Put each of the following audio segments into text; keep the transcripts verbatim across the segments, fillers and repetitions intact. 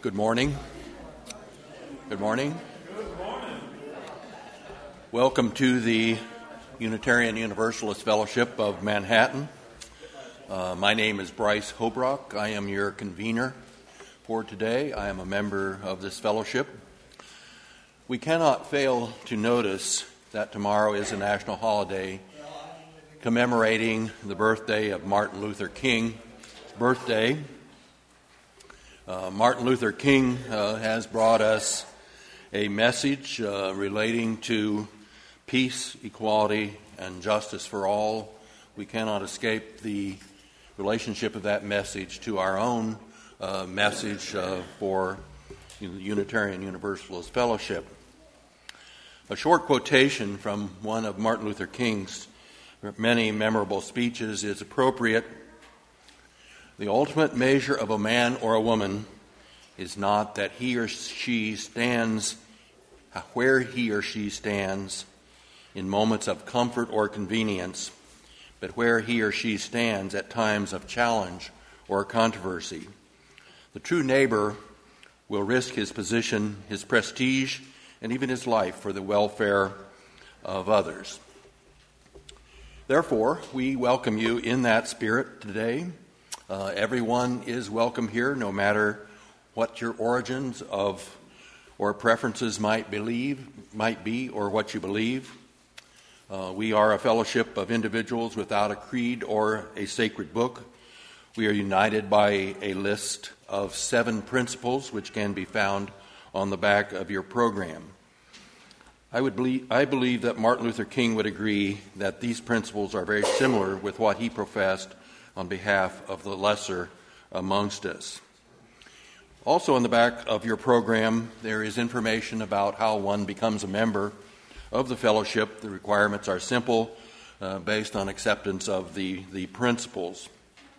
Good morning. Good morning. Good morning. Welcome to the Unitarian Universalist Fellowship of Manhattan. Uh, my name is Bryce Hobrock. I am your convener for today. I am a member of this fellowship. We cannot fail to notice that tomorrow is a national holiday commemorating the birthday of Martin Luther King's birthday. Uh, Martin Luther King uh, has brought us a message uh, relating to peace, equality, and justice for all. We cannot escape the relationship of that message to our own uh, message uh, for the Unitarian Universalist Fellowship. A short quotation from one of Martin Luther King's many memorable speeches is appropriate. The ultimate measure of a man or a woman is not that he or she stands where he or she stands in moments of comfort or convenience, but where he or she stands at times of challenge or controversy. The true neighbor will risk his position, his prestige, and even his life for the welfare of others. Therefore, we welcome you in that spirit today. Uh, everyone is welcome here, no matter what your origins of or preferences might believe, might be, or what you believe. Uh, we are a fellowship of individuals without a creed or a sacred book. We are united by a list of seven principles which can be found on the back of your program. I would believe, I believe that Martin Luther King would agree that these principles are very similar with what he professed on behalf of the lesser amongst us. Also on the back of your program, there is information about how one becomes a member of the fellowship. The requirements are simple, uh, based on acceptance of the, the principles.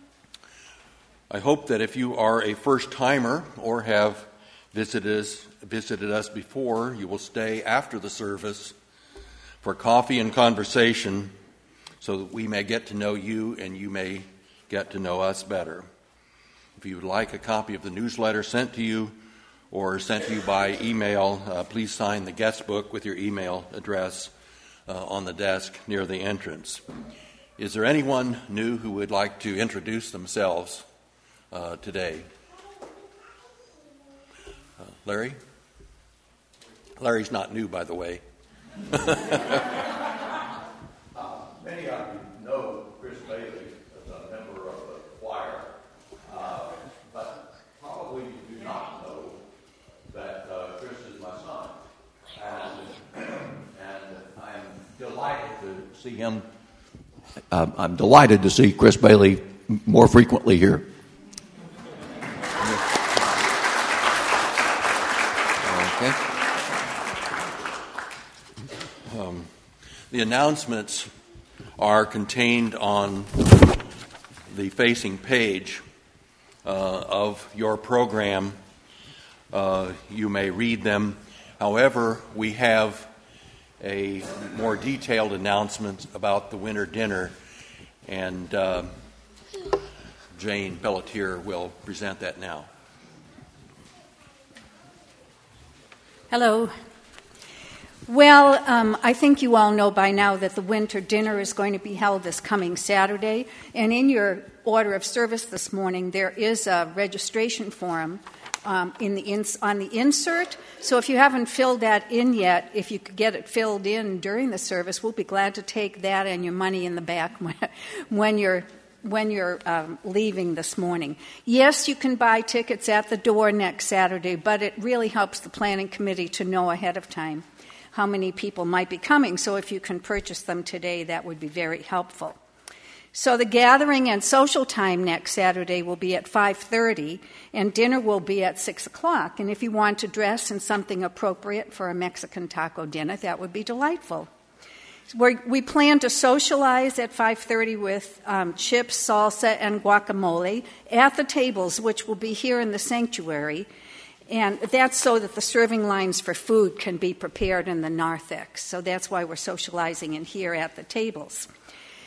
I hope that if you are a first-timer or have visited us, visited us before, you will stay after the service for coffee and conversation so that we may get to know you and you may get to know us better. If you would like a copy of the newsletter sent to you or sent to you by email, uh, please sign the guest book with your email address uh, on the desk near the entrance. Is there anyone new who would like to introduce themselves uh, today? Uh, Larry? Larry's not new, by the way. uh, many of you know Chris Bailey as a member of the choir, uh, but probably you do not know that uh, Chris is my son. And, and I'm delighted to see him. Uh, I'm delighted to see Chris Bailey more frequently here. Okay. Um, the announcements are contained on the facing page uh, of your program. Uh, you may read them. However, we have a more detailed announcement about the winter dinner, and uh, Jane Pelletier will present that now. Hello. Well, um, I think you all know by now that the winter dinner is going to be held this coming Saturday. And in your order of service this morning, there is a registration form um, in the ins- on the insert. So if you haven't filled that in yet, if you could get it filled in during the service, we'll be glad to take that and your money in the back when, when you're when you're um, leaving this morning. Yes, you can buy tickets at the door next Saturday, but it really helps the planning committee to know ahead of time how many people might be coming. So if you can purchase them today, that would be very helpful. So the gathering and social time next Saturday will be at five thirty, and dinner will be at six o'clock. And if you want to dress in something appropriate for a Mexican taco dinner, that would be delightful. We're, we plan to socialize at five thirty with um, chips, salsa, and guacamole at the tables, which will be here in the sanctuary. And that's so that the serving lines for food can be prepared in the narthex. So that's why we're socializing in here at the tables.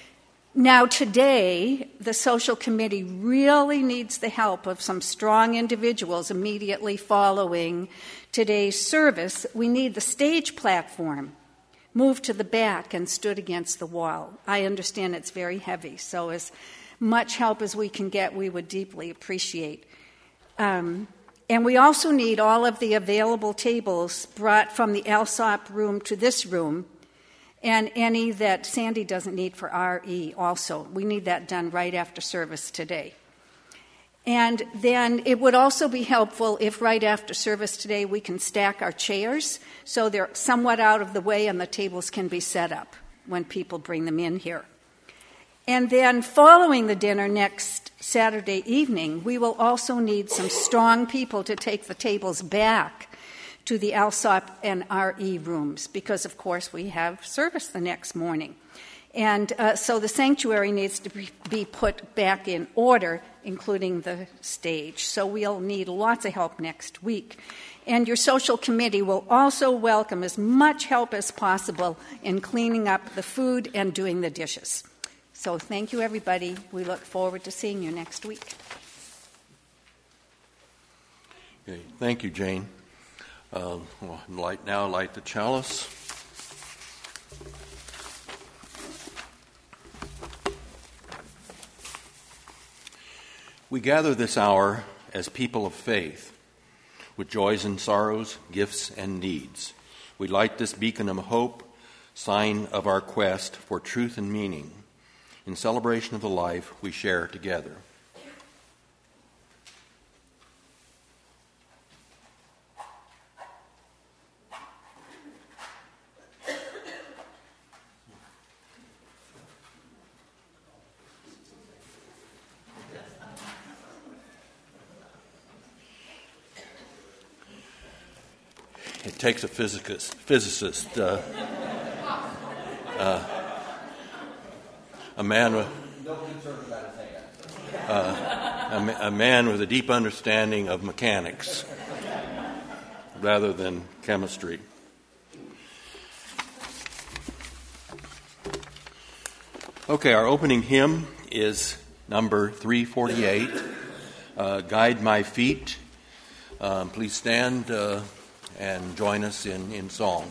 Now, today, the social committee really needs the help of some strong individuals immediately following today's service. We need the stage platform moved to the back and stood against the wall. I understand it's very heavy, so as much help as we can get, we would deeply appreciate. Um, and we also need all of the available tables brought from the Alsop room to this room, and any that Sandy doesn't need for R E also. We need that done right after service today. And then it would also be helpful if right after service today we can stack our chairs so they're somewhat out of the way and the tables can be set up when people bring them in here. And then following the dinner next Saturday evening, we will also need some strong people to take the tables back to the Alsop and R E rooms because, of course, we have service the next morning. And uh, so the sanctuary needs to be, be put back in order, including the stage. So we'll need lots of help next week. And your social committee will also welcome as much help as possible in cleaning up the food and doing the dishes. So thank you, everybody. We look forward to seeing you next week. Okay. Thank you, Jane. Uh, well, light now, light the chalice. We gather this hour as people of faith, with joys and sorrows, gifts and needs. We light this beacon of hope, sign of our quest for truth and meaning, in celebration of the life we share together. It takes a physicist, physicist uh, uh, a man with uh, a, ma- a man with a deep understanding of mechanics rather than chemistry. Okay, our opening hymn is number three forty-eight, uh, Guide My Feet. Um, please stand uh, and join us in, in song.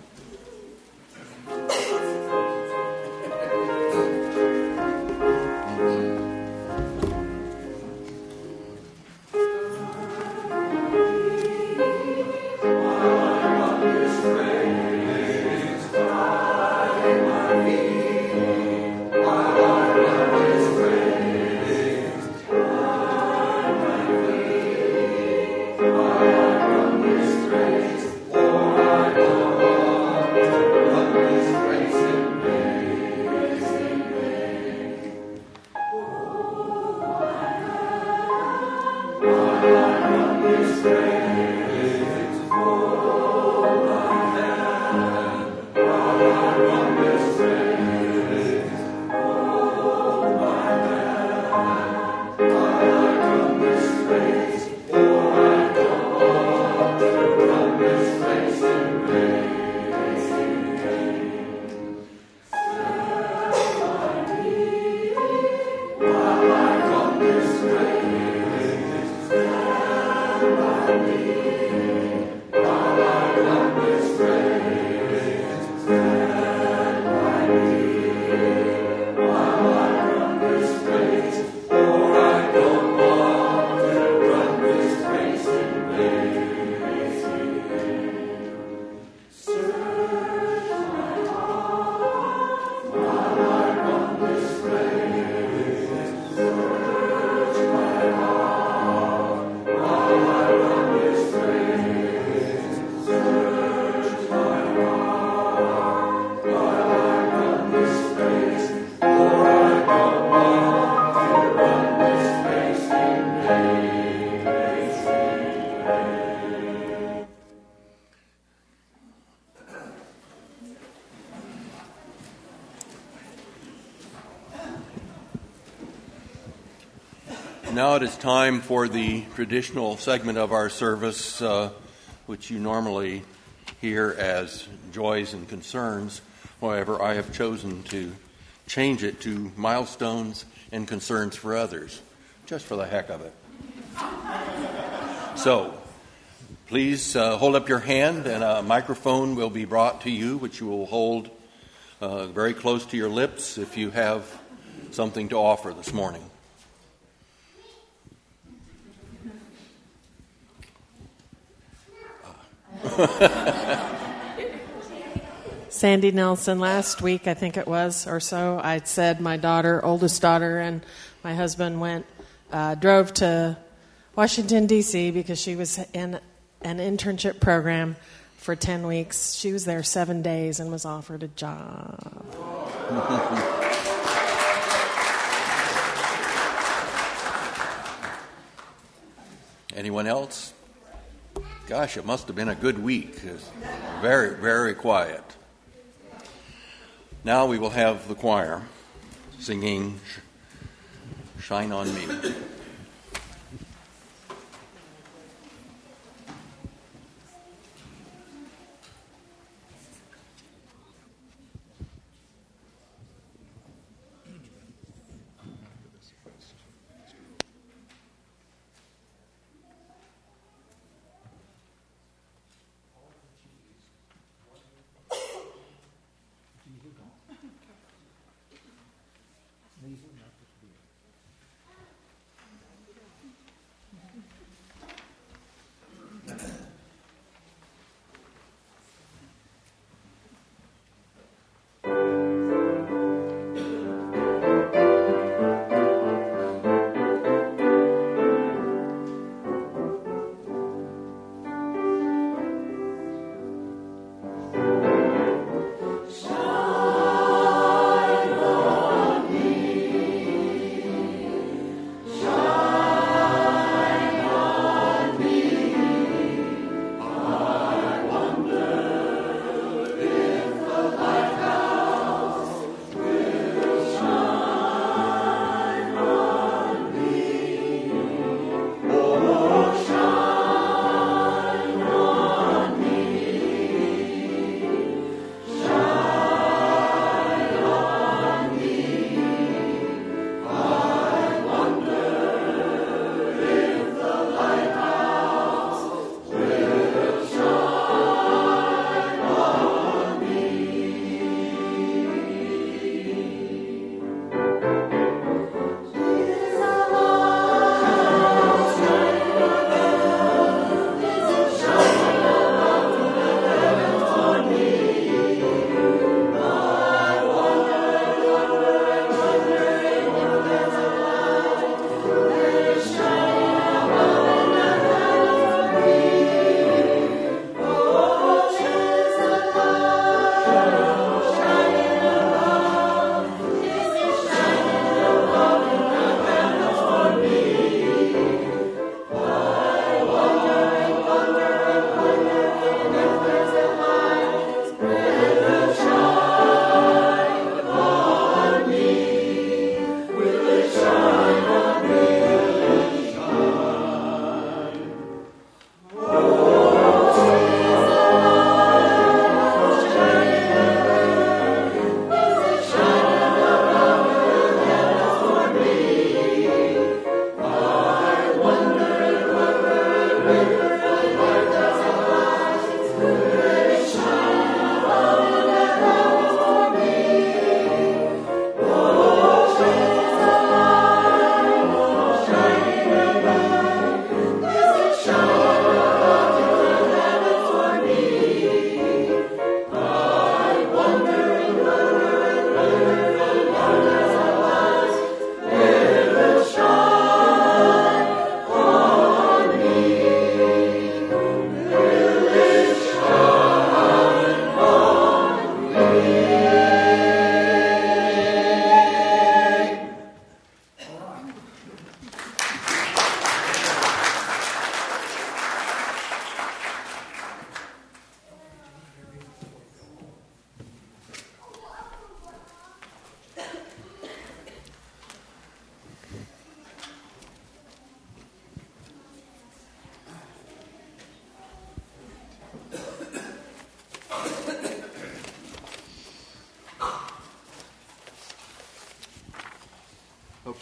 Now it is time for the traditional segment of our service, uh, which you normally hear as joys and concerns. However, I have chosen to change it to milestones and concerns for others, just for the heck of it. So, please uh, hold up your hand, and a microphone will be brought to you, which you will hold uh, very close to your lips if you have something to offer this morning. Sandy Nelson, last week, I think it was, or so, I said my daughter, oldest daughter, and my husband went, uh, drove to Washington, D C because she was in an internship program for ten weeks. She was there seven days and was offered a job. Anyone else? Gosh, it must have been a good week. It's very, very quiet. Now we will have the choir singing Shine on Me.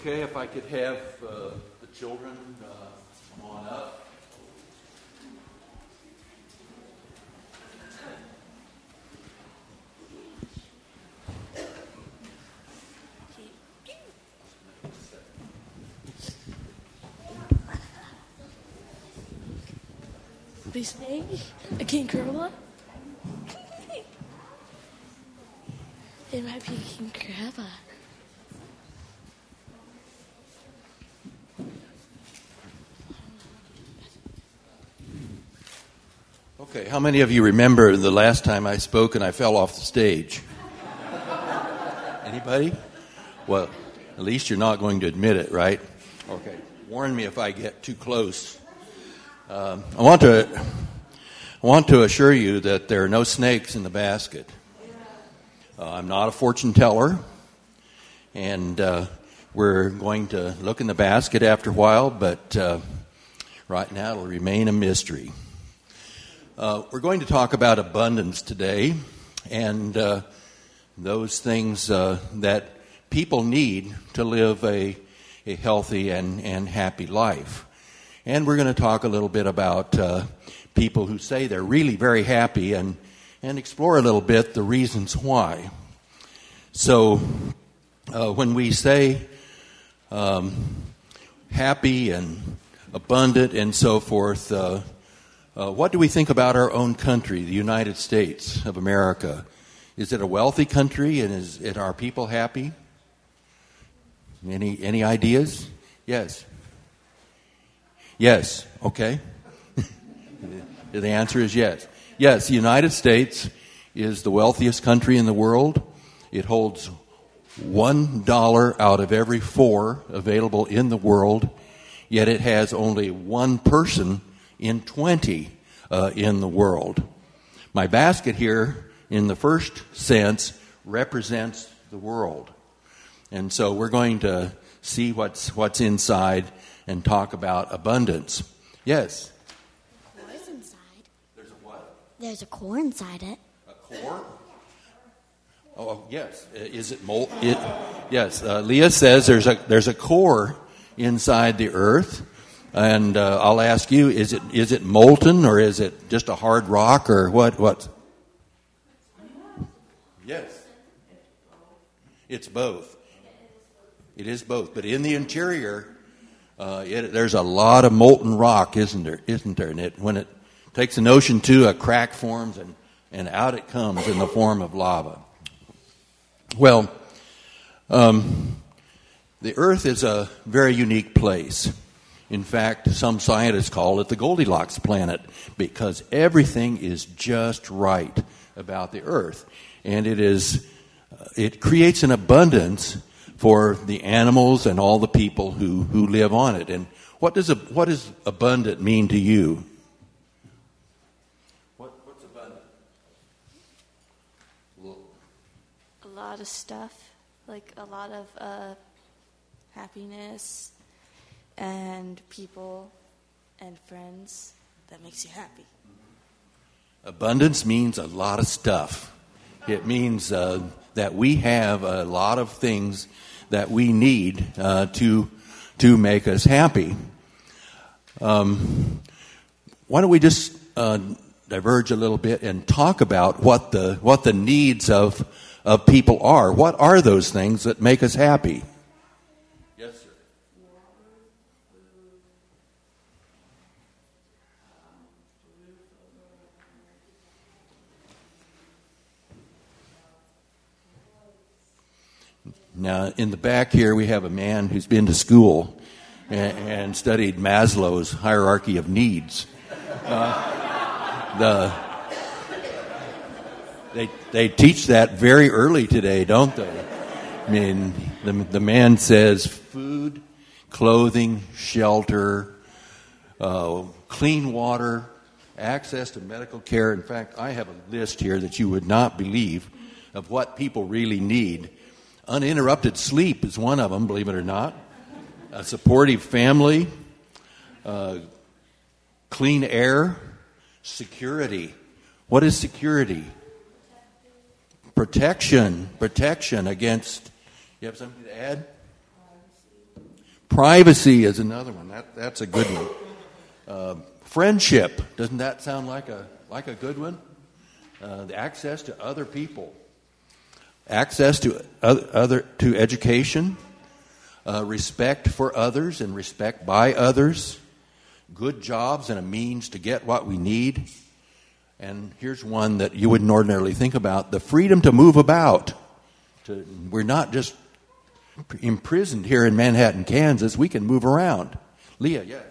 Okay, if I could have uh, the children uh, come on up. This name, a king crab. It might be a king crab. Okay, how many of you remember the last time I spoke and I fell off the stage? Anybody? Well, at least you're not going to admit it, right? Okay, warn me if I get too close. Um, I want to I want to assure you that there are no snakes in the basket. Uh, I'm not a fortune teller, and uh, we're going to look in the basket after a while, but uh, right now it'll remain a mystery. Uh, we're going to talk about abundance today, and uh, those things uh, that people need to live a, a healthy and, and happy life. And we're going to talk a little bit about uh, people who say they're really very happy and, and explore a little bit the reasons why. So uh, when we say um, happy and abundant and so forth, uh, uh, what do we think about our own country, the United States of America? Is it a wealthy country, and is it, are people happy? Any any ideas? Yes. Yes. Okay. The answer is yes. Yes, the United States is the wealthiest country in the world. It holds one dollar out of every four available in the world, yet it has only one person in twenty uh, in the world. My basket here, in the first sense, represents the world. And so we're going to see what's what's inside and talk about abundance. Yes? Core's inside. There's a what? There's a core inside it. A core? Oh, yes. Is it mol- it Yes, uh, Leah says there's a there's a core inside the earth. And uh, I'll ask you, is it is it molten, or is it just a hard rock, or what what? Yes. It's both. It is both. But in the interior, uh, it, there's a lot of molten rock, isn't there? Isn't there? And it, when it takes an ocean to, a crack forms, and, and out it comes in the form of lava. Well, um, the Earth is a very unique place. In fact, some scientists call it the Goldilocks planet, because everything is just right about the Earth. And it is, uh, it creates an abundance for the animals and all the people who, who live on it. And what does a, what does abundant mean to you? What, what's abundant? A lot of stuff, like a lot of uh, happiness and people and friends that makes you happy. Abundance means a lot of stuff. It means uh, that we have a lot of things that we need uh, to to make us happy. Um, why don't we just uh, diverge a little bit and talk about what the what the needs of of people are? What are those things that make us happy? Yes, sir. Now, in the back here, we have a man who's been to school and, and studied Maslow's hierarchy of needs. Uh, the they they teach that very early today, don't they? I mean, the the man says food, clothing, shelter, uh, clean water, access to medical care. In fact, I have a list here that you would not believe of what people really need. Uninterrupted sleep is one of them, believe it or not. A supportive family, uh, clean air, security. What is security? Protection. Protection against... You have something to add? Privacy is another one. That that's a good one. Uh, friendship, doesn't that sound like a like a good one? Uh, the access to other people, access to other, other to education, uh, respect for others and respect by others, good jobs and a means to get what we need. And here's one that you wouldn't ordinarily think about: the freedom to move about. To, we're not just imprisoned here in Manhattan, Kansas. We can move around. Leah, yes.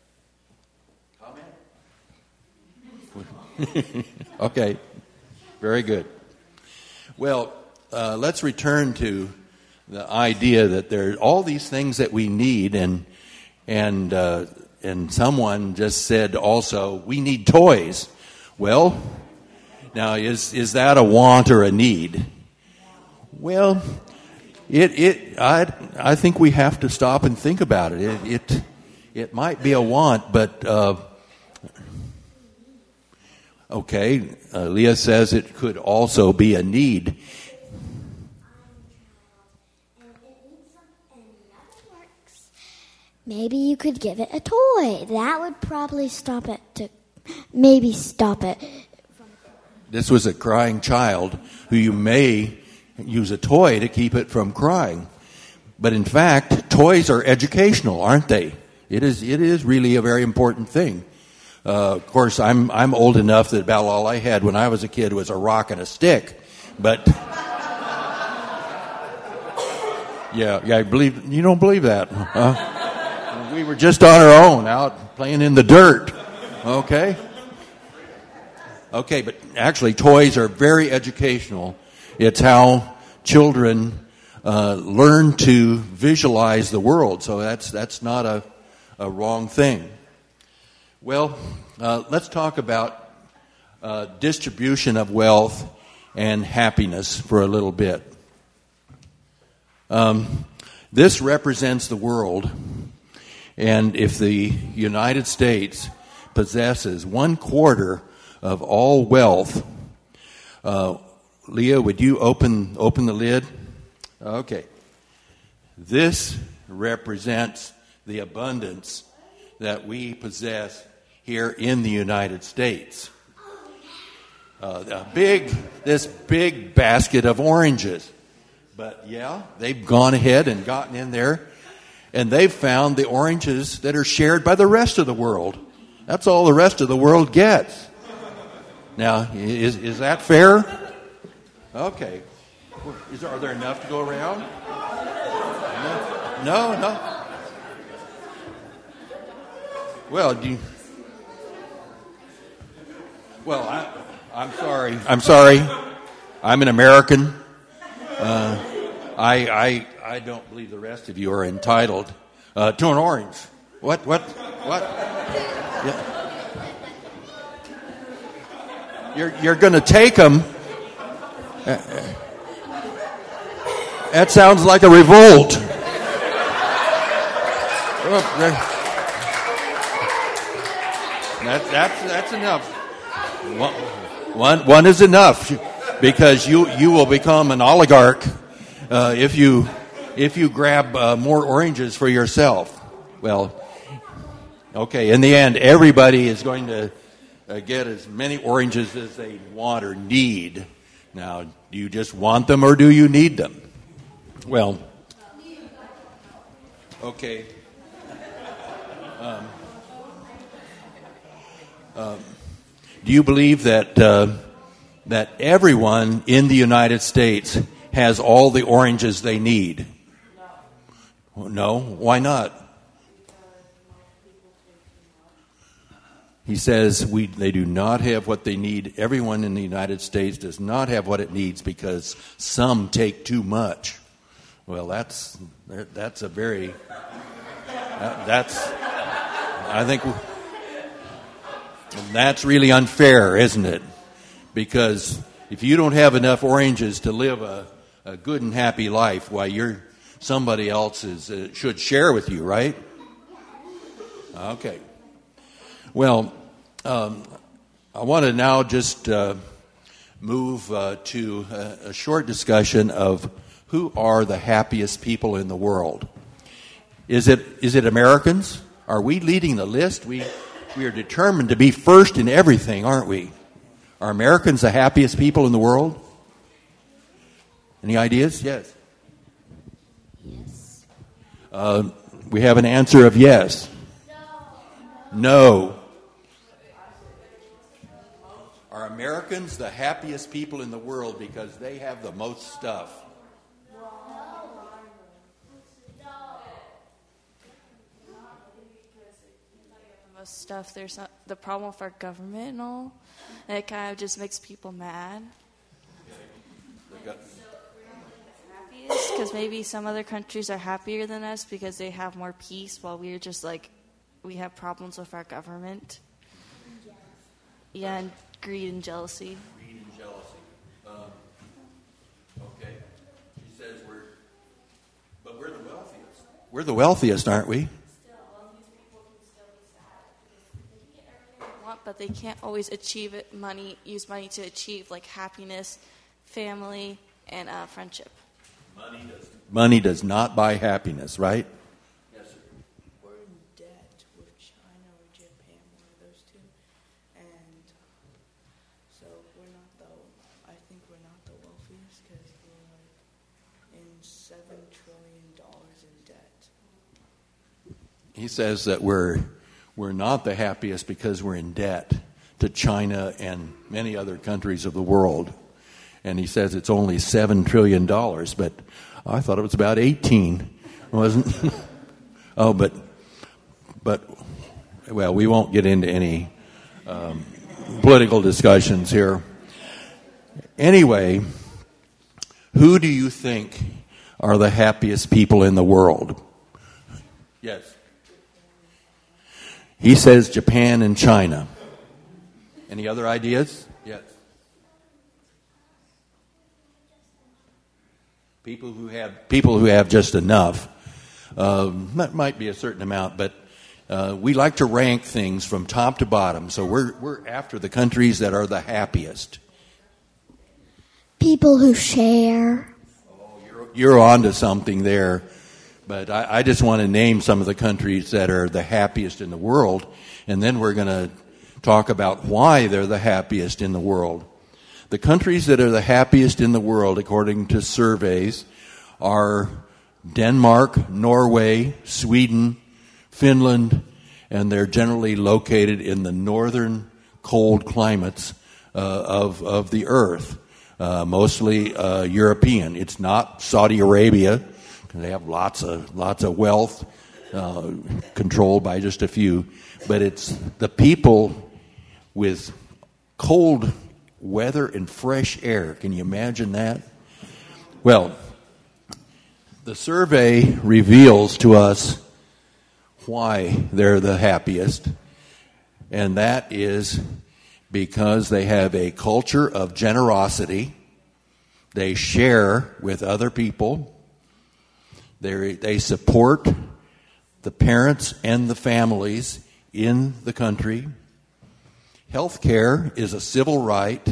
Comment? Okay. Very good. Well, uh, let's return to the idea that there are all these things that we need, and and uh, and someone just said also we need toys. Well, now is is that a want or a need? Well, it it I I think we have to stop and think about it. It it, it might be a want, but. Uh, Okay, uh, Leah says it could also be a need. Maybe you could give it a toy. That would probably stop it to maybe stop it. This was a crying child who you may use a toy to keep it from crying. But in fact, toys are educational, aren't they? It is it is really a very important thing. Uh, of course, I'm I'm old enough that about all I had when I was a kid was a rock and a stick. But yeah, yeah, I believe you don't believe that. Huh? We were just on our own, out playing in the dirt. Okay, okay, but actually, toys are very educational. It's how children uh, learn to visualize the world. So that's that's not a a wrong thing. Well, uh, let's talk about uh, distribution of wealth and happiness for a little bit. Um, this represents the world, and if the United States possesses one quarter of all wealth, uh, Leah, would you open open the lid? Okay. This represents the abundance that we possess here in the United States. Uh, a big, this big basket of oranges. But yeah, they've gone ahead and gotten in there, and they've found the oranges that are shared by the rest of the world. That's all the rest of the world gets. Now, is is that fair? Okay. Is, are there enough to go around? No, no. no. Well, do you, well, I, I'm sorry. I'm sorry. I'm an American. Uh, I, I, I don't believe the rest of you are entitled uh, to an orange. What? What? What? Yeah. You're you're going to take them. Uh, that sounds like a revolt. Oh, that, that's that's enough. One, one, one is enough, because you, you will become an oligarch uh, if you if you grab uh, more oranges for yourself. Well, okay. In the end, everybody is going to uh, get as many oranges as they want or need. Now, do you just want them or do you need them? Well, okay. Um, um, do you believe that uh, that everyone in the United States has all the oranges they need? No. No? Why not? He says we they do not have what they need. Everyone in the United States does not have what it needs because some take too much. Well, that's that's a very that, that's I think that's really unfair, isn't it? Because if you don't have enough oranges to live a, a good and happy life, why you're somebody else is uh, should share with you, right? Okay. Well, um, I want to now just uh, move uh, to a, a short discussion of who are the happiest people in the world. Is it is it Americans? Are we leading the list? We we are determined to be first in everything, aren't we? Are Americans the happiest people in the world? Any ideas? Yes. Yes. Uh, we have an answer of yes. No. Are Americans the happiest people in the world because they have the most stuff? The most stuff. There's not the problem with our government and all, and it kind of just makes people mad. Because maybe some other countries are happier than us because they have more peace, while we're just like we have problems with our government. Yeah, and greed and jealousy. Greed and jealousy. Um, okay. She says we're, but we're the wealthiest. We're the wealthiest, aren't we? But they can't always achieve it. Money, use money to achieve like happiness, family, and uh, friendship. Money does. Money does not buy happiness, right? Yes, sir. We're in debt with China or Japan, one of those two, and so we're not the. I think we're not the wealthiest because we're like in seven trillion dollars in debt. He says that we're. We're not the happiest because we're in debt to China and many other countries of the world. And he says it's only seven trillion dollars, but I thought it was about eighteen, wasn't it? Oh, but, but, well, we won't get into any um, political discussions here. Anyway, who do you think are the happiest people in the world? Yes. He says Japan and China. Any other ideas? Yes. People who have people who have just enough. Um, that might be a certain amount, but uh, we like to rank things from top to bottom. So we're we're after the countries that are the happiest. People who share. Oh, you're you're onto something there. But I, I just want to name some of the countries that are the happiest in the world, and then we're going to talk about why they're the happiest in the world. The countries that are the happiest in the world, according to surveys, are Denmark, Norway, Sweden, Finland, and they're generally located in the northern cold climates uh, of, of the earth, uh, mostly uh, European. It's not Saudi Arabia. They have lots of lots of wealth, uh, controlled by just a few. But it's the people with cold weather and fresh air. Can you imagine that? Well, the survey reveals to us why they're the happiest, and that is because they have a culture of generosity. They share with other people. They they support the parents and the families in the country. Health care is a civil right.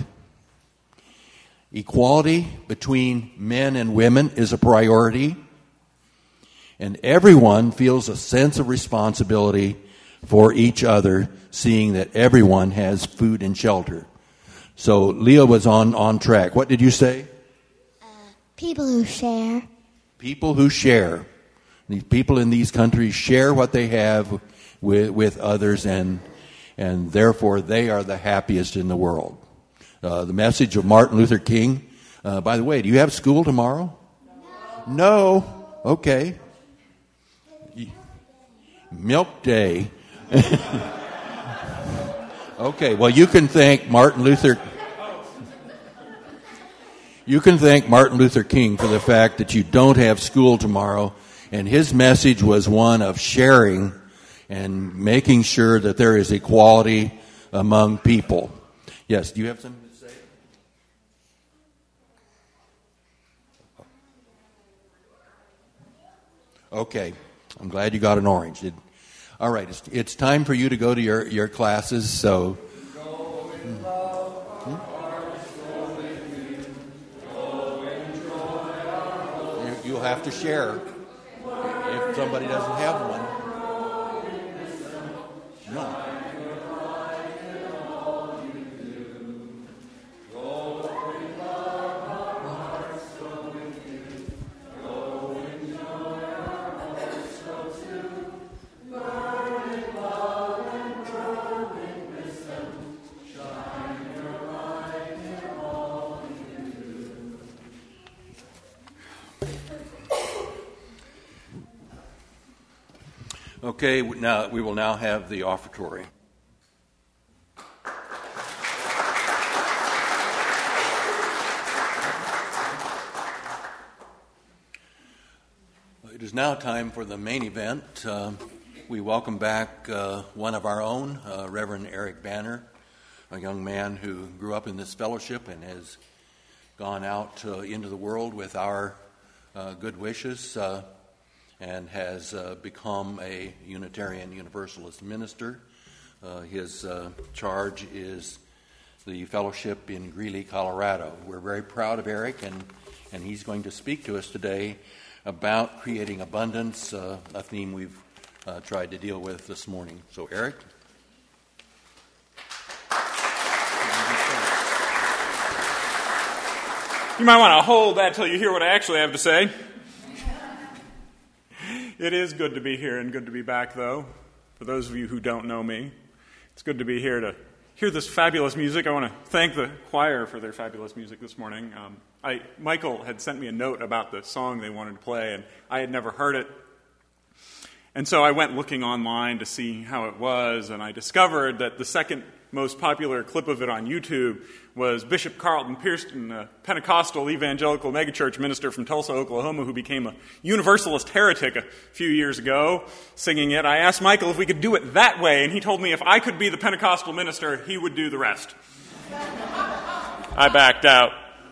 Equality between men and women is a priority. And everyone feels a sense of responsibility for each other, seeing that everyone has food and shelter. So Leah was on, on track. What did you say? Uh, people who share. People who share. These people in these countries share what they have with, with others, and and therefore they are the happiest in the world. Uh, the message of Martin Luther King. Uh, by the way, do you have school tomorrow? No. No? Okay. Milk day. Okay, well, you can thank Martin Luther You can thank Martin Luther King for the fact that you don't have school tomorrow, and his message was one of sharing and making sure that there is equality among people. Yes, do you have something to say? Okay, I'm glad you got an orange. It, all right, it's, it's time for you to go to your, your classes, so... You'll have to share. If, Somebody doesn't have one. No. Okay, now we will now have the offertory. It is now time for the main event. Uh, we welcome back uh, one of our own, uh, Reverend Eric Banner, a young man who grew up in this fellowship and has gone out uh, into the world with our uh, good wishes. Uh, and has uh, become a Unitarian Universalist minister. Uh, his uh, charge is the fellowship in Greeley, Colorado. We're very proud of Eric, and, and he's going to speak to us today about creating abundance, uh, a theme we've uh, tried to deal with this morning. So, Eric? You might want to hold that till you hear what I actually have to say. It is good to be here and good to be back, though. For those of you who don't know me, it's good to be here to hear this fabulous music. I want to thank the choir for their fabulous music this morning. Um, I, Michael had sent me a note about the song they wanted to play, and I had never heard it. And so I went looking online to see how it was, and I discovered that the second most popular clip of it on YouTube was Bishop Carlton Pearson, a Pentecostal evangelical megachurch minister from Tulsa, Oklahoma, who became a Universalist heretic a few years ago, singing it. I asked Michael if we could do it that way, and he told me if I could be the Pentecostal minister, he would do the rest. I backed out.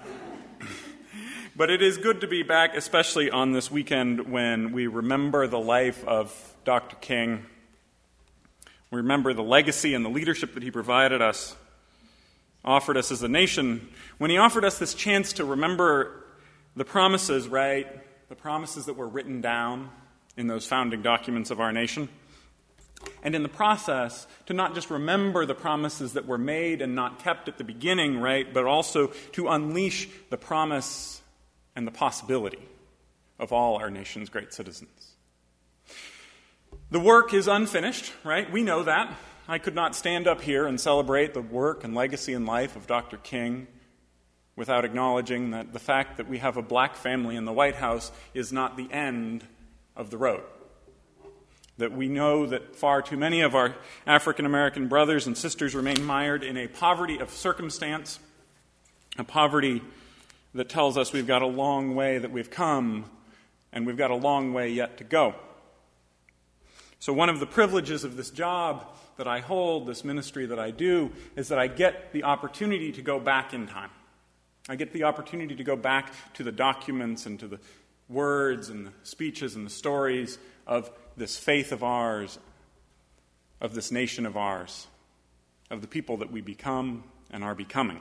But it is good to be back, especially on this weekend when we remember the life of Doctor King. We remember the legacy and the leadership that he provided us, offered us as a nation. When he offered us this chance to remember the promises, right, the promises that were written down in those founding documents of our nation. And in the process, to not just remember the promises that were made and not kept at the beginning, right, but also to unleash the promise and the possibility of all our nation's great citizens. The work is unfinished, right? We know that. I could not stand up here and celebrate the work and legacy and life of Doctor King without acknowledging that the fact that we have a black family in the White House is not the end of the road. That we know that far too many of our African American brothers and sisters remain mired in a poverty of circumstance, a poverty that tells us we've got a long way that we've come and we've got a long way yet to go. So one of the privileges of this job that I hold, this ministry that I do, is that I get the opportunity to go back in time. I get the opportunity to go back to the documents and to the words and the speeches and the stories of this faith of ours, of this nation of ours, of the people that we become and are becoming.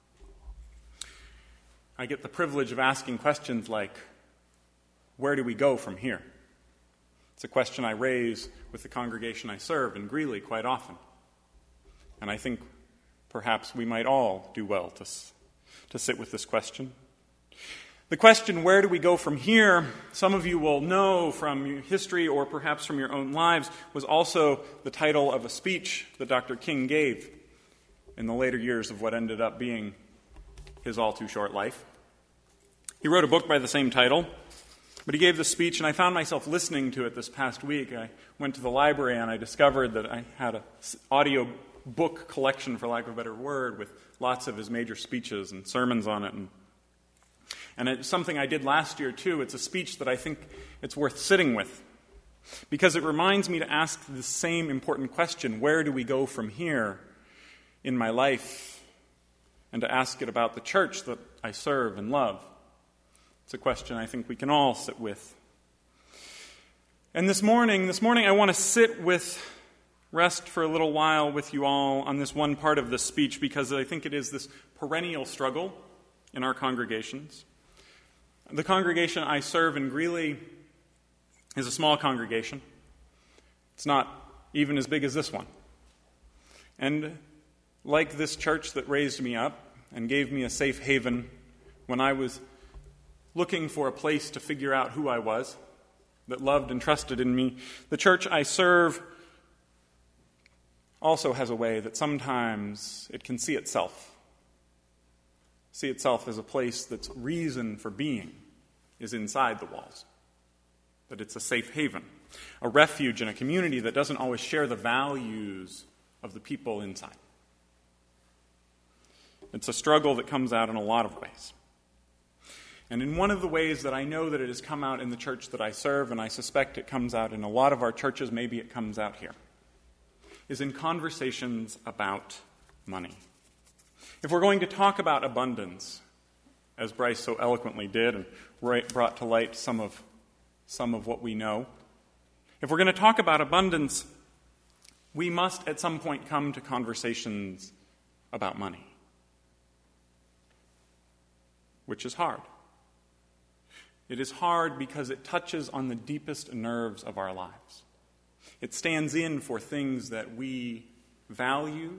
I get the privilege of asking questions like, where do we go from here? It's a question I raise with the congregation I serve in Greeley quite often. And I think perhaps we might all do well to, to sit with this question. The question, where do we go from here, some of you will know from history or perhaps from your own lives, was also the title of a speech that Doctor King gave in the later years of what ended up being his all-too-short life. He wrote a book by the same title. But he gave this speech, and I found myself listening to it this past week. I went to the library, and I discovered that I had an audio book collection, for lack of a better word, with lots of his major speeches and sermons on it. And, and it's something I did last year, too. It's a speech that I think it's worth sitting with, because it reminds me to ask the same important question, where do we go from here in my life? And to ask it about the church that I serve and love. It's a question I think we can all sit with. And this morning, this morning I want to sit with, rest for a little while with you all on this one part of this speech, because I think it is this perennial struggle in our congregations. The congregation I serve in Greeley is a small congregation. It's not even as big as this one. And like this church that raised me up and gave me a safe haven when I was looking for a place to figure out who I was, that loved and trusted in me, the church I serve also has a way that sometimes it can see itself. See itself as a place that's reason for being is inside the walls. That it's a safe haven, a refuge in a community that doesn't always share the values of the people inside. It's a struggle that comes out in a lot of ways. And in one of the ways that I know that it has come out in the church that I serve, and I suspect it comes out in a lot of our churches, maybe it comes out here, is in conversations about money. If we're going to talk about abundance, as Bryce so eloquently did and brought to light some of, some of what we know, if we're going to talk about abundance, we must at some point come to conversations about money, which is hard. It is hard because it touches on the deepest nerves of our lives. It stands in for things that we value.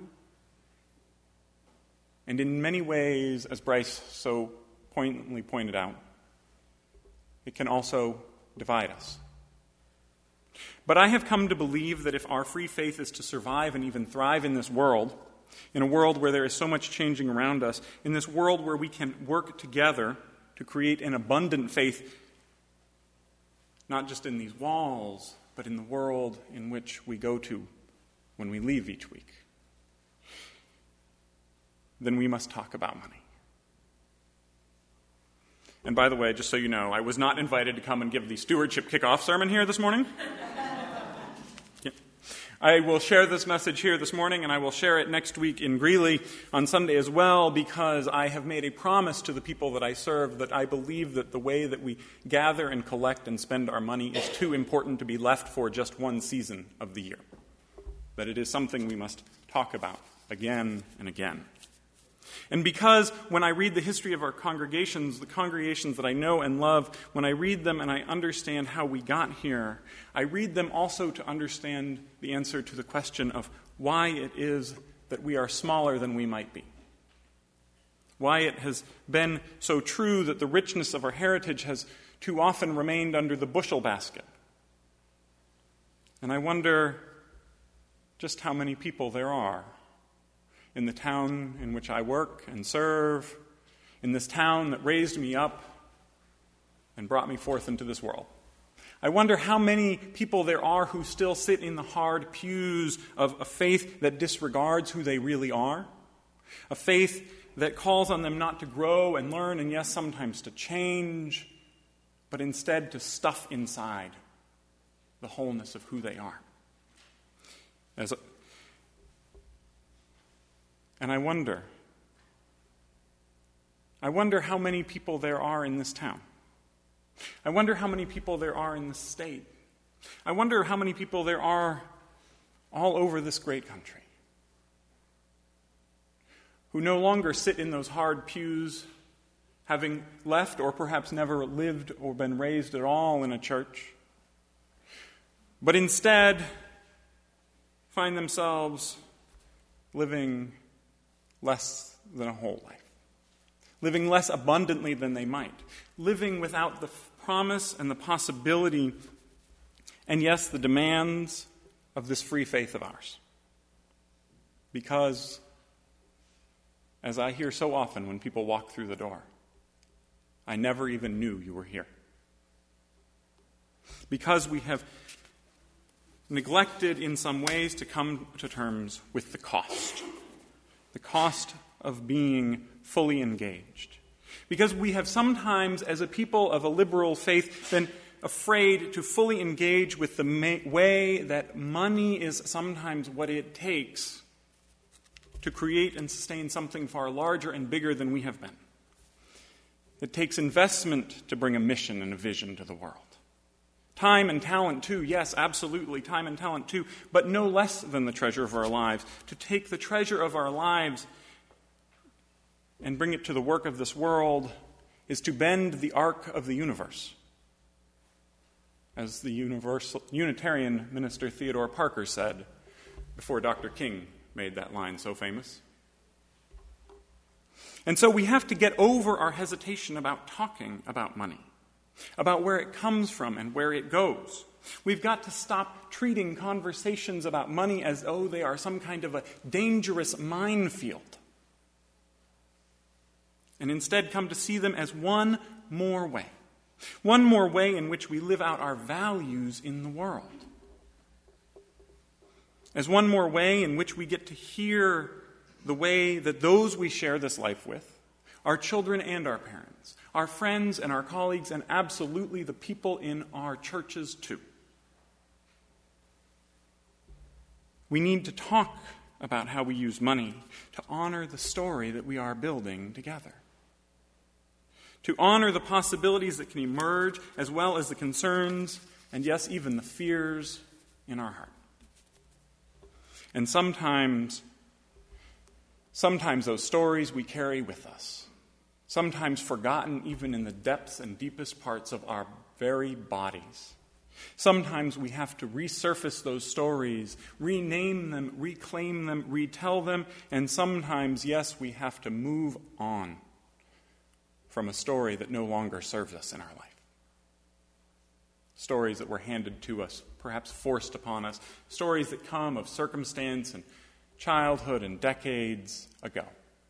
And in many ways, as Bryce so poignantly pointed out, it can also divide us. But I have come to believe that if our free faith is to survive and even thrive in this world, in a world where there is so much changing around us, in this world where we can work together to create an abundant faith, not just in these walls, but in the world in which we go to when we leave each week, then we must talk about money. And by the way, just so you know, I was not invited to come and give the stewardship kickoff sermon here this morning. Yeah. I will share this message here this morning, and I will share it next week in Greeley on Sunday as well, because I have made a promise to the people that I serve that I believe that the way that we gather and collect and spend our money is too important to be left for just one season of the year. That it is something we must talk about again and again. And because when I read the history of our congregations, the congregations that I know and love, when I read them and I understand how we got here, I read them also to understand the answer to the question of why it is that we are smaller than we might be. Why it has been so true that the richness of our heritage has too often remained under the bushel basket. And I wonder just how many people there are in the town in which I work and serve, in this town that raised me up and brought me forth into this world. I wonder how many people there are who still sit in the hard pews of a faith that disregards who they really are, a faith that calls on them not to grow and learn and, yes, sometimes to change, but instead to stuff inside the wholeness of who they are. As a, And I wonder, I wonder how many people there are in this town. I wonder how many people there are in this state. I wonder how many people there are all over this great country who no longer sit in those hard pews, having left or perhaps never lived or been raised at all in a church, but instead find themselves living less than a whole life, living less abundantly than they might, living without the promise and the possibility, and yes, the demands of this free faith of ours. Because, as I hear so often when people walk through the door, I never even knew you were here. Because we have neglected in some ways to come to terms with the cost. The cost of being fully engaged. Because we have sometimes, as a people of a liberal faith, been afraid to fully engage with the ma- way that money is sometimes what it takes to create and sustain something far larger and bigger than we have been. It takes investment to bring a mission and a vision to the world. Time and talent too, yes, absolutely, time and talent too, but no less than the treasure of our lives. To take the treasure of our lives and bring it to the work of this world is to bend the arc of the universe. as the universal, Unitarian minister Theodore Parker said before Doctor King made that line so famous. And so we have to get over our hesitation about talking about money, about where it comes from and where it goes. We've got to stop treating conversations about money as though they are some kind of a dangerous minefield, and instead come to see them as one more way, one more way in which we live out our values in the world, as one more way in which we get to hear the way that those we share this life with, our children and our parents, our friends and our colleagues, and absolutely the people in our churches too. We need to talk about how we use money to honor the story that we are building together, to honor the possibilities that can emerge as well as the concerns and, yes, even the fears in our heart. And sometimes Sometimes those stories we carry with us, sometimes forgotten even in the depths and deepest parts of our very bodies. Sometimes we have to resurface those stories, rename them, reclaim them, retell them, and sometimes, yes, we have to move on from a story that no longer serves us in our life. Stories that were handed to us, perhaps forced upon us, stories that come of circumstance and childhood and decades ago.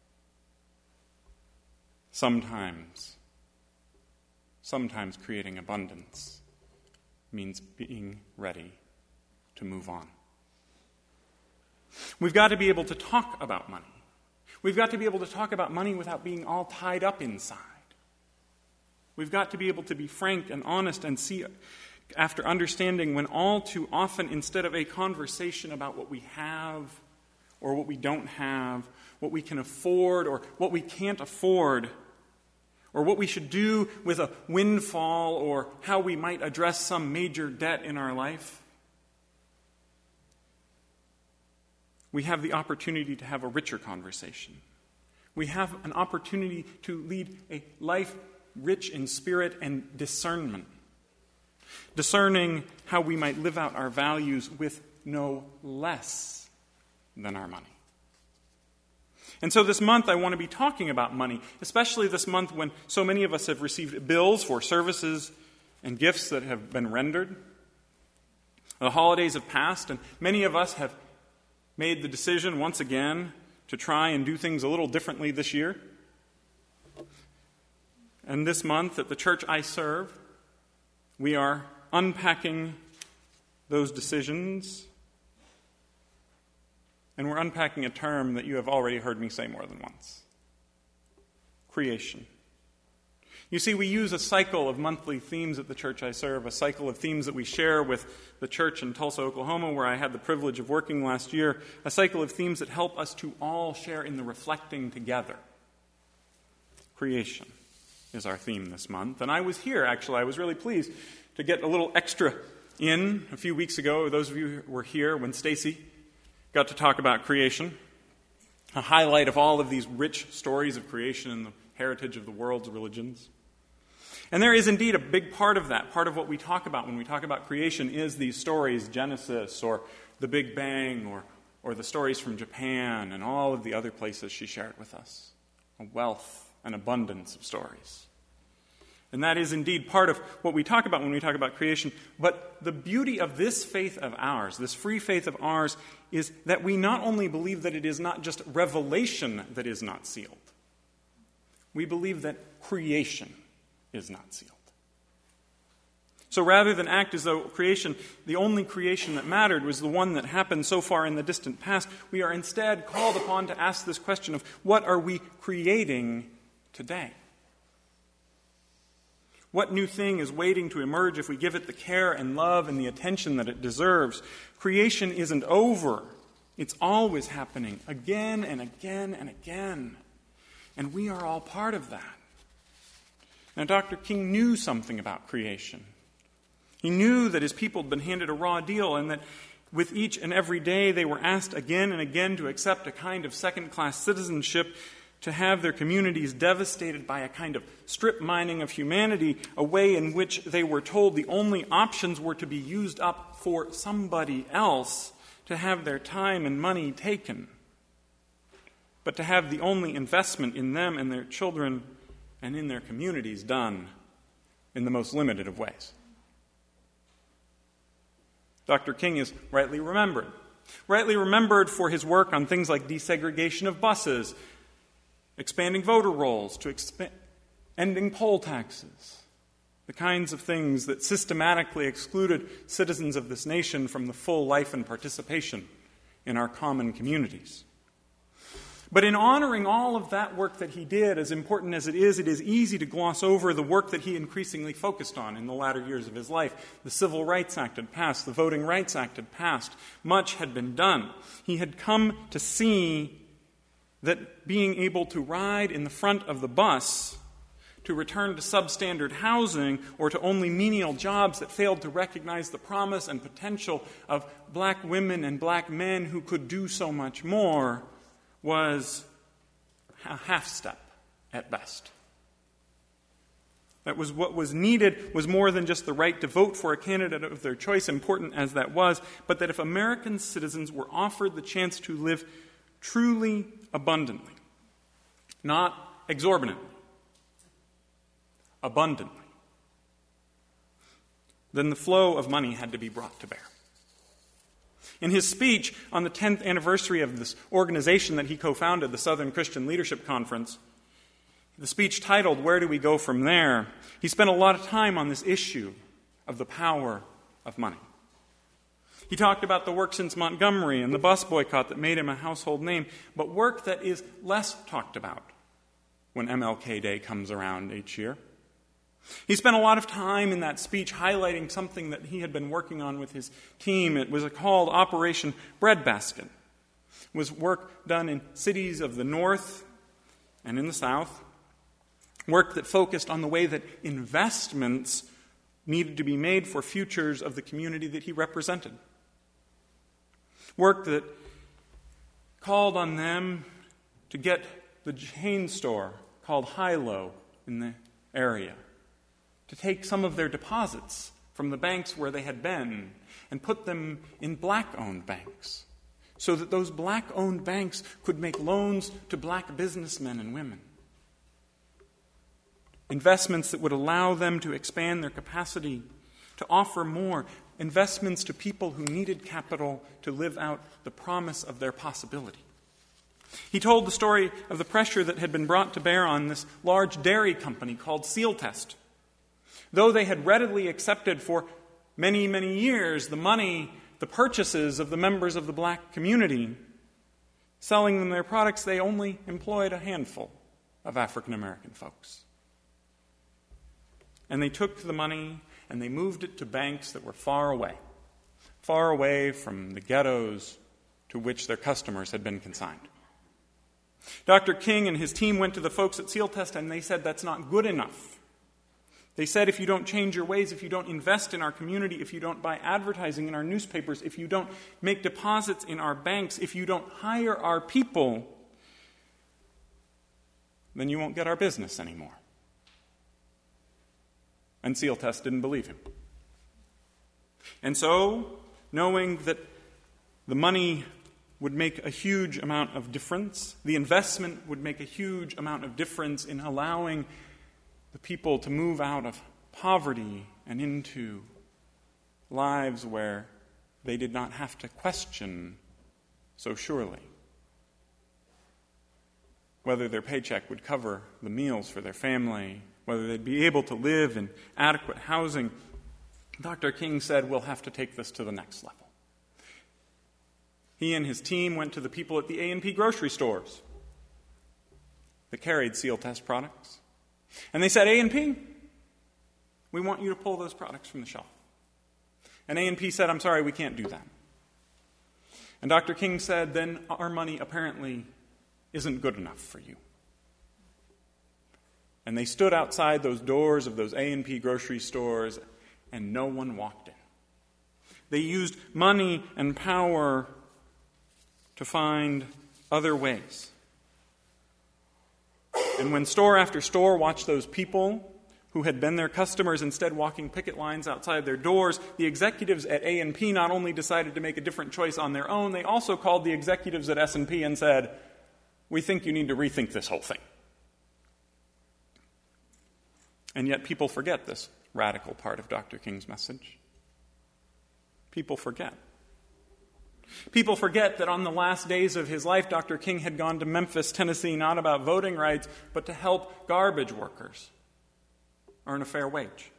Sometimes, sometimes creating abundance means being ready to move on. We've got to be able to talk about money. We've got to be able to talk about money without being all tied up inside. We've got to be able to be frank and honest and see, after understanding, when all too often, instead of a conversation about what we have or what we don't have, what we can afford or what we can't afford, or what we should do with a windfall, or how we might address some major debt in our life, we have the opportunity to have a richer conversation. We have an opportunity to lead a life rich in spirit and discernment, discerning how we might live out our values with no less than our money. And so this month I want to be talking about money, especially this month when so many of us have received bills for services and gifts that have been rendered. The holidays have passed, and many of us have made the decision once again to try and do things a little differently this year. And this month at the church I serve, we are unpacking those decisions. And we're unpacking a term that you have already heard me say more than once: creation. You see, we use a cycle of monthly themes at the church I serve, a cycle of themes that we share with the church in Tulsa, Oklahoma, where I had the privilege of working last year, a cycle of themes that help us to all share in the reflecting together. Creation is our theme this month. And I was here, actually. I was really pleased to get a little extra in a few weeks ago. Those of you who were here when Stacy got to talk about creation, a highlight of all of these rich stories of creation and the heritage of the world's religions. And there is indeed a big part of that. Part of what we talk about when we talk about creation is these stories, Genesis or the Big Bang or, or the stories from Japan and all of the other places she shared with us. A wealth and abundance of stories. And that is indeed part of what we talk about when we talk about creation. But the beauty of this faith of ours, this free faith of ours, is that we not only believe that it is not just revelation that is not sealed. We believe that creation is not sealed. So rather than act as though creation, the only creation that mattered, was the one that happened so far in the distant past, we are instead called upon to ask this question of what are we creating today? What new thing is waiting to emerge if we give it the care and love and the attention that it deserves? Creation isn't over. It's always happening again and again and again. And we are all part of that. Now, Doctor King knew something about creation. He knew that his people had been handed a raw deal and that with each and every day they were asked again and again to accept a kind of second-class citizenship to have their communities devastated by a kind of strip mining of humanity, a way in which they were told the only options were to be used up for somebody else, to have their time and money taken, but to have the only investment in them and their children and in their communities done in the most limited of ways. Doctor King is rightly remembered. Rightly remembered for his work on things like desegregation of buses, expanding voter rolls, to exp- ending poll taxes, the kinds of things that systematically excluded citizens of this nation from the full life and participation in our common communities. But in honoring all of that work that he did, as important as it is, it is easy to gloss over the work that he increasingly focused on in the latter years of his life. The Civil Rights Act had passed. The Voting Rights Act had passed. Much had been done. He had come to see that being able to ride in the front of the bus, to return to substandard housing, or to only menial jobs that failed to recognize the promise and potential of black women and black men who could do so much more, was a half step at best. That was what was needed was more than just the right to vote for a candidate of their choice, important as that was, but that if American citizens were offered the chance to live truly abundantly, not exorbitantly, abundantly, then the flow of money had to be brought to bear. In his speech on the tenth anniversary of this organization that he co-founded, the Southern Christian Leadership Conference, the speech titled, "Where Do We Go From There?" he spent a lot of time on this issue of the power of money. He talked about the work since Montgomery and the bus boycott that made him a household name, but work that is less talked about when M L K Day comes around each year. He spent a lot of time in that speech highlighting something that he had been working on with his team. It was called Operation Breadbasket. It was work done in cities of the North and in the South, work that focused on the way that investments needed to be made for futures of the community that he represented. Work that called on them to get the chain store called Hilo in the area to take some of their deposits from the banks where they had been and put them in black-owned banks so that those black-owned banks could make loans to black businessmen and women. Investments that would allow them to expand their capacity to offer more, investments to people who needed capital to live out the promise of their possibility. He told the story of the pressure that had been brought to bear on this large dairy company called Sealtest. Though they had readily accepted for many, many years the money, the purchases of the members of the black community, selling them their products, they only employed a handful of African American folks. And they took the money and they moved it to banks that were far away, far away from the ghettos to which their customers had been consigned. Doctor King and his team went to the folks at Sealtest and they said, that's not good enough. They said, if you don't change your ways, if you don't invest in our community, if you don't buy advertising in our newspapers, if you don't make deposits in our banks, if you don't hire our people, then you won't get our business anymore. And Sealtest didn't believe him. And so, knowing that the money would make a huge amount of difference, the investment would make a huge amount of difference in allowing the people to move out of poverty and into lives where they did not have to question so surely whether their paycheck would cover the meals for their family, whether they'd be able to live in adequate housing. Doctor King said, we'll have to take this to the next level. He and his team went to the people at the A and P grocery stores that carried Sealtest products. And they said, A and P, we want you to pull those products from the shelf. And A and P said, I'm sorry, we can't do that. And Doctor King said, then our money apparently isn't good enough for you. And they stood outside those doors of those A and P grocery stores, and no one walked in. They used money and power to find other ways. And when store after store watched those people who had been their customers instead walking picket lines outside their doors, the executives at A and P not only decided to make a different choice on their own, they also called the executives at S and P and said, "We think you need to rethink this whole thing." And yet people forget this radical part of Doctor King's message. People forget. People forget that on the last days of his life, Doctor King had gone to Memphis, Tennessee, not about voting rights, but to help garbage workers earn a fair wage.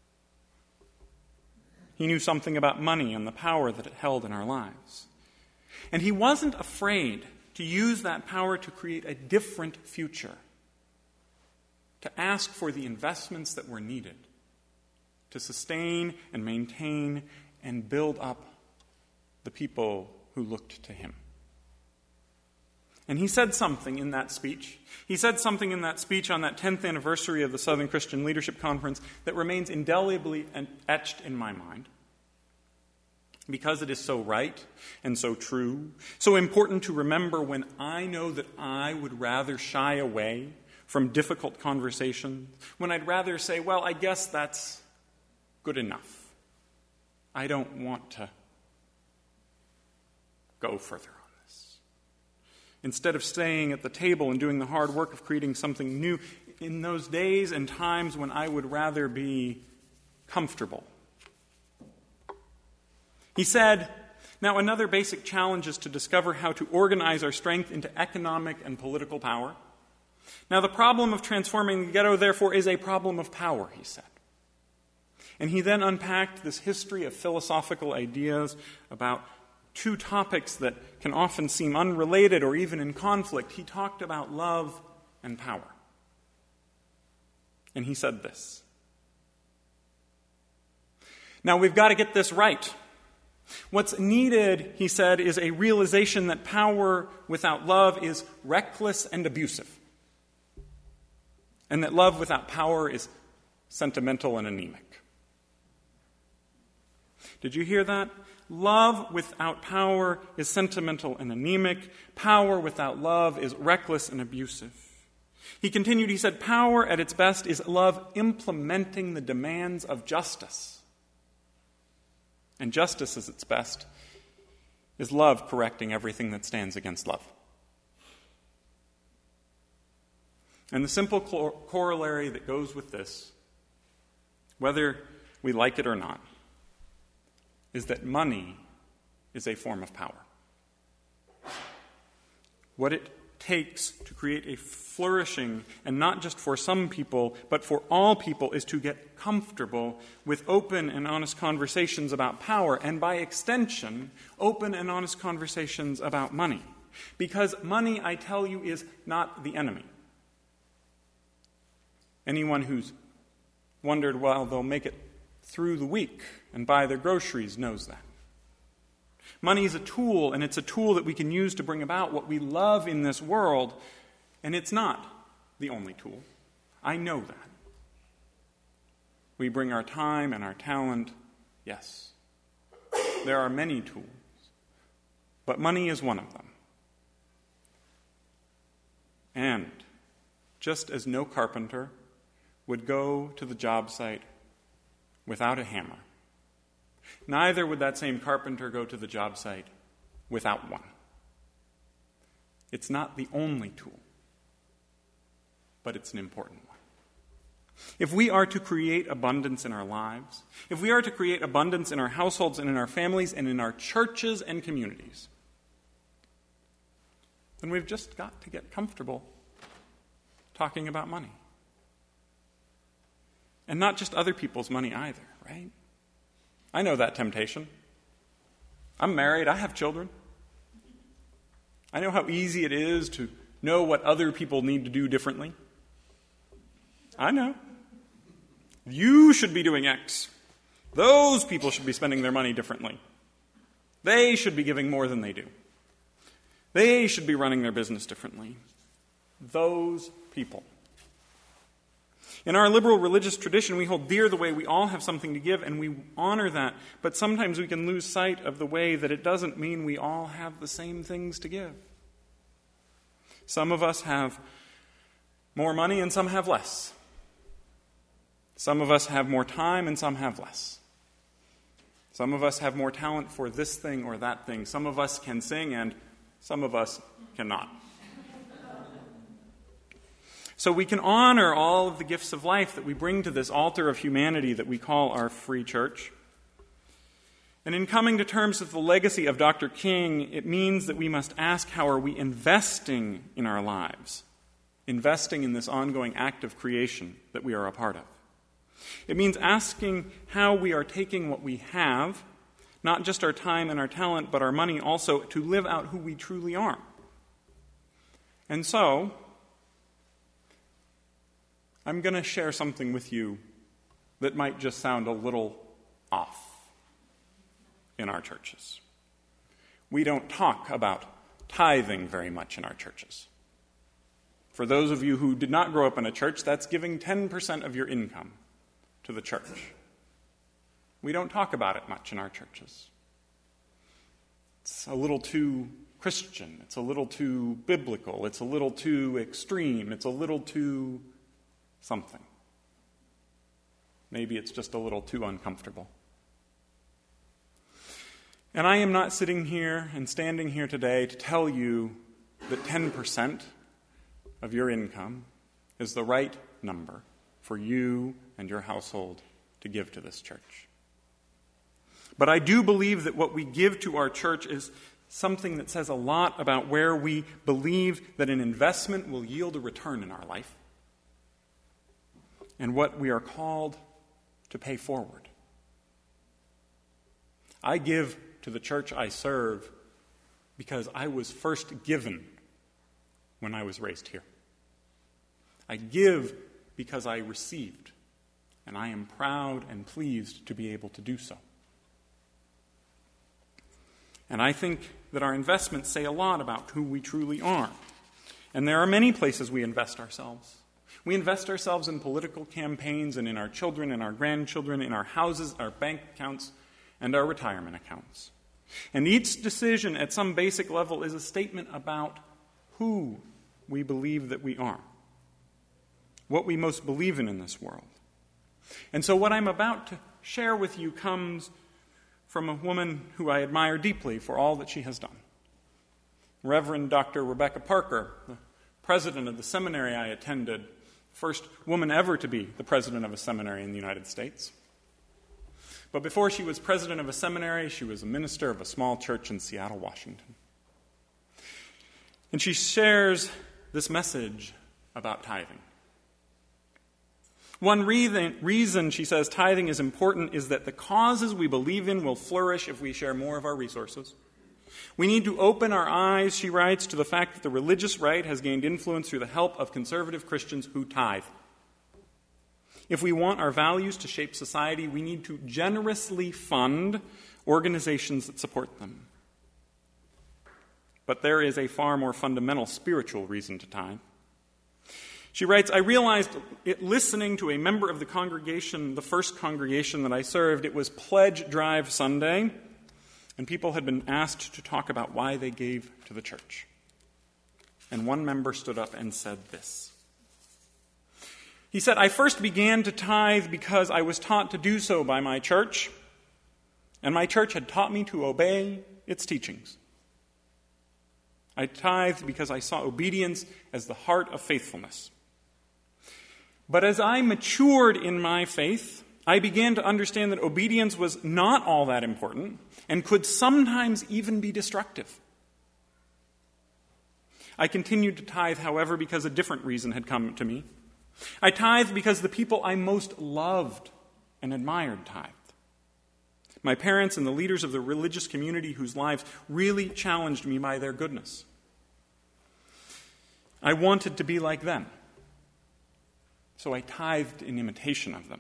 He knew something about money and the power that it held in our lives. And he wasn't afraid to use that power to create a different future, to ask for the investments that were needed to sustain and maintain and build up the people who looked to him. And he said something in that speech. He said something in that speech on that tenth anniversary of the Southern Christian Leadership Conference that remains indelibly etched in my mind, because it is so right and so true, so important to remember when I know that I would rather shy away from difficult conversations, when I'd rather say, well, I guess that's good enough. I don't want to go further on this. Instead of staying at the table and doing the hard work of creating something new, in those days and times when I would rather be comfortable. He said, now another basic challenge is to discover how to organize our strength into economic and political power. Now the problem of transforming the ghetto, therefore, is a problem of power, he said. And he then unpacked this history of philosophical ideas about two topics that can often seem unrelated or even in conflict. He talked about love and power. And he said this. Now, we've got to get this right. What's needed, he said, is a realization that power without love is reckless and abusive. And that love without power is sentimental and anemic. Did you hear that? Love without power is sentimental and anemic. Power without love is reckless and abusive. He continued, he said, power at its best is love implementing the demands of justice. And justice at its best is love correcting everything that stands against love. And the simple cor- corollary that goes with this, whether we like it or not, is that money is a form of power. What it takes to create a flourishing, and not just for some people, but for all people, is to get comfortable with open and honest conversations about power, and by extension, open and honest conversations about money. Because money, I tell you, is not the enemy. Anyone who's wondered, well, they'll make it through the week and buy their groceries knows that. Money is a tool, and it's a tool that we can use to bring about what we love in this world, and it's not the only tool. I know that. We bring our time and our talent, yes. There are many tools, but money is one of them. And just as no carpenter would go to the job site without a hammer, neither would that same carpenter go to the job site without one. It's not the only tool, but it's an important one. If we are to create abundance in our lives, if we are to create abundance in our households and in our families and in our churches and communities, then we've just got to get comfortable talking about money. And not just other people's money either, right? I know that temptation. I'm married. I have children. I know how easy it is to know what other people need to do differently. I know. You should be doing X. Those people should be spending their money differently. They should be giving more than they do. They should be running their business differently. Those people. In our liberal religious tradition, we hold dear the way we all have something to give, and we honor that. But sometimes we can lose sight of the way that it doesn't mean we all have the same things to give. Some of us have more money and some have less. Some of us have more time and some have less. Some of us have more talent for this thing or that thing. Some of us can sing and some of us cannot. So we can honor all of the gifts of life that we bring to this altar of humanity that we call our free church. And in coming to terms with the legacy of Doctor King, it means that we must ask, how are we investing in our lives? Investing in this ongoing act of creation that we are a part of. It means asking how we are taking what we have, not just our time and our talent, but our money also, to live out who we truly are. And so, I'm going to share something with you that might just sound a little off in our churches. We don't talk about tithing very much in our churches. For those of you who did not grow up in a church, that's giving ten percent of your income to the church. We don't talk about it much in our churches. It's a little too Christian. It's a little too biblical. It's a little too extreme. It's a little too something. Maybe it's just a little too uncomfortable. And I am not sitting here and standing here today to tell you that ten percent of your income is the right number for you and your household to give to this church. But I do believe that what we give to our church is something that says a lot about where we believe that an investment will yield a return in our life and what we are called to pay forward. I give to the church I serve because I was first given when I was raised here. I give because I received, and I am proud and pleased to be able to do so. And I think that our investments say a lot about who we truly are. And there are many places we invest ourselves. We invest ourselves in political campaigns and in our children and our grandchildren, in our houses, our bank accounts, and our retirement accounts. And each decision at some basic level is a statement about who we believe that we are, what we most believe in in this world. And so what I'm about to share with you comes from a woman who I admire deeply for all that she has done. Reverend Doctor Rebecca Parker, the president of the seminary I attended, first woman ever to be the president of a seminary in the United States. But before she was president of a seminary, she was a minister of a small church in Seattle, Washington. And she shares this message about tithing. One reason, reason, she says, tithing is important is that the causes we believe in will flourish if we share more of our resources. We need to open our eyes, she writes, to the fact that the religious right has gained influence through the help of conservative Christians who tithe. If we want our values to shape society, we need to generously fund organizations that support them. But there is a far more fundamental spiritual reason to tithe. She writes, I realized it listening to a member of the congregation, the first congregation that I served, it was Pledge Drive Sunday, and people had been asked to talk about why they gave to the church. And one member stood up and said this. He said, I first began to tithe because I was taught to do so by my church, and my church had taught me to obey its teachings. I tithed because I saw obedience as the heart of faithfulness. But as I matured in my faith, I began to understand that obedience was not all that important and could sometimes even be destructive. I continued to tithe, however, because a different reason had come to me. I tithed because the people I most loved and admired tithed. My parents and the leaders of the religious community whose lives really challenged me by their goodness. I wanted to be like them. So I tithed in imitation of them.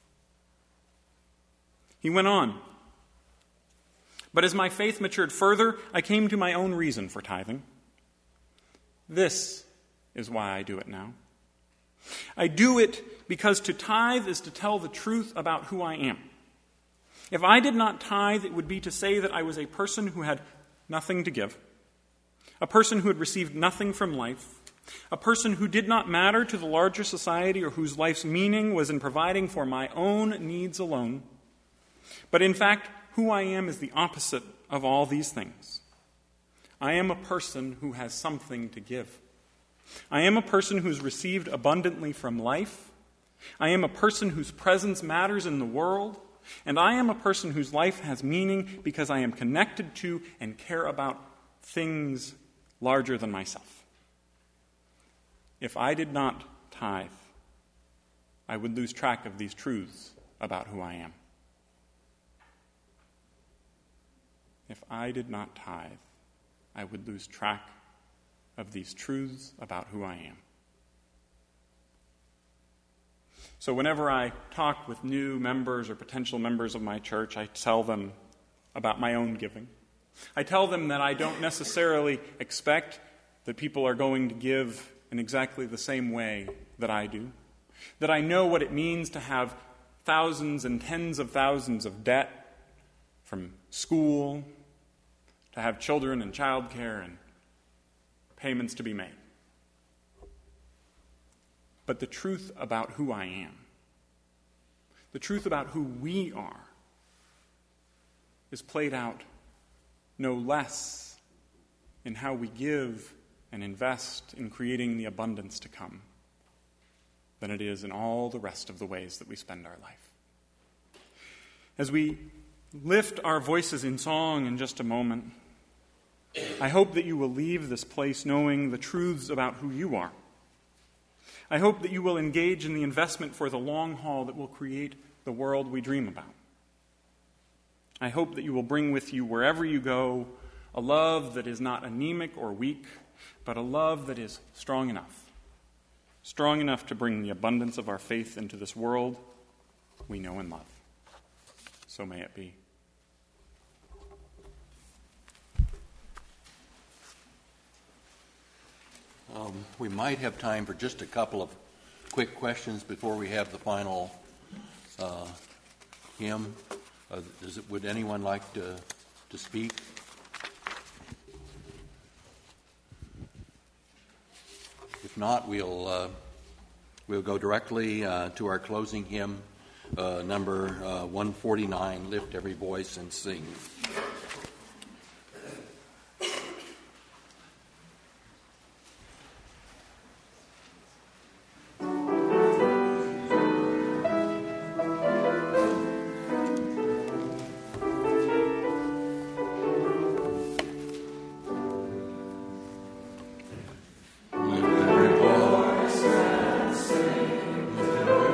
He went on. But as my faith matured further, I came to my own reason for tithing. This is why I do it now. I do it because to tithe is to tell the truth about who I am. If I did not tithe, it would be to say that I was a person who had nothing to give, a person who had received nothing from life, A person who did not matter to the larger society or whose life's meaning was in providing for my own needs alone. But in fact, who I am is the opposite of all these things. I am a person who has something to give. I am a person who's received abundantly from life. I am a person whose presence matters in the world. And I am a person whose life has meaning because I am connected to and care about things larger than myself. If I did not tithe, I would lose track of these truths about who I am. If I did not tithe, I would lose track of these truths about who I am. So whenever I talk with new members or potential members of my church, I tell them about my own giving. I tell them that I don't necessarily expect that people are going to give in exactly the same way that I do, that I know what it means to have thousands and tens of thousands of debt from school, to have children and childcare and payments to be made. But the truth about who I am, the truth about who we are, is played out no less in how we give and invest in creating the abundance to come than it is in all the rest of the ways that we spend our life. As we lift our voices in song in just a moment, I hope that you will leave this place knowing the truths about who you are. I hope that you will engage in the investment for the long haul that will create the world we dream about. I hope that you will bring with you wherever you go a love that is not anemic or weak, but a love that is strong enough, strong enough to bring the abundance of our faith into this world we know and love. So may it be. Um, we might have time for just a couple of quick questions before we have the final uh, hymn. Uh, does it, would anyone like to, to speak? If not, we'll uh, we'll go directly uh, to our closing hymn, uh, number uh, one forty-nine, Lift Every Voice and Sing.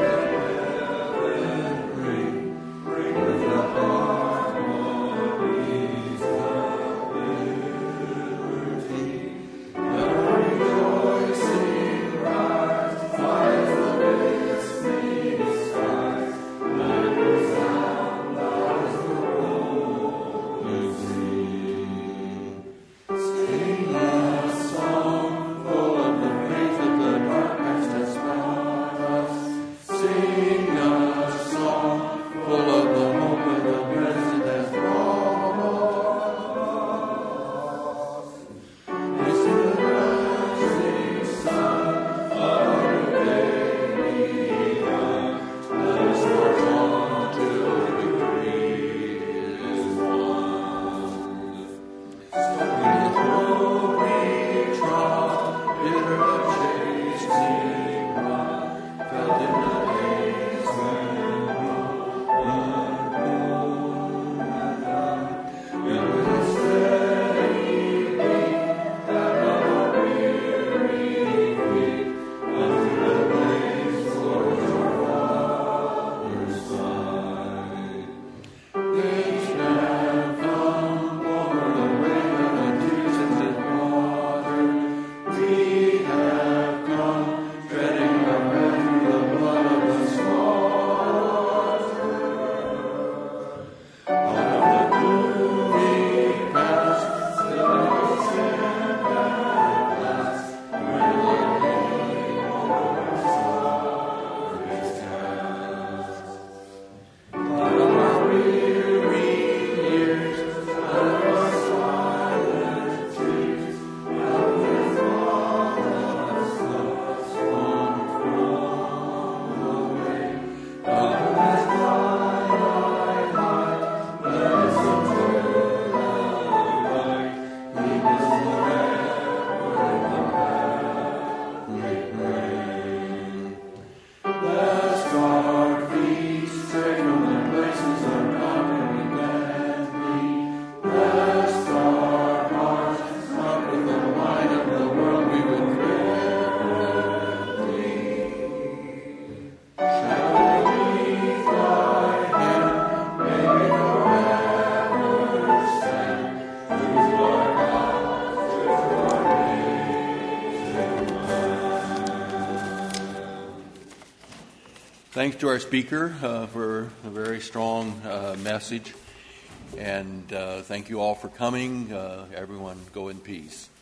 Bring the heart, Lord. Thanks to our speaker uh, for a very strong uh, message. And uh, thank you all for coming. Uh, everyone, go in peace.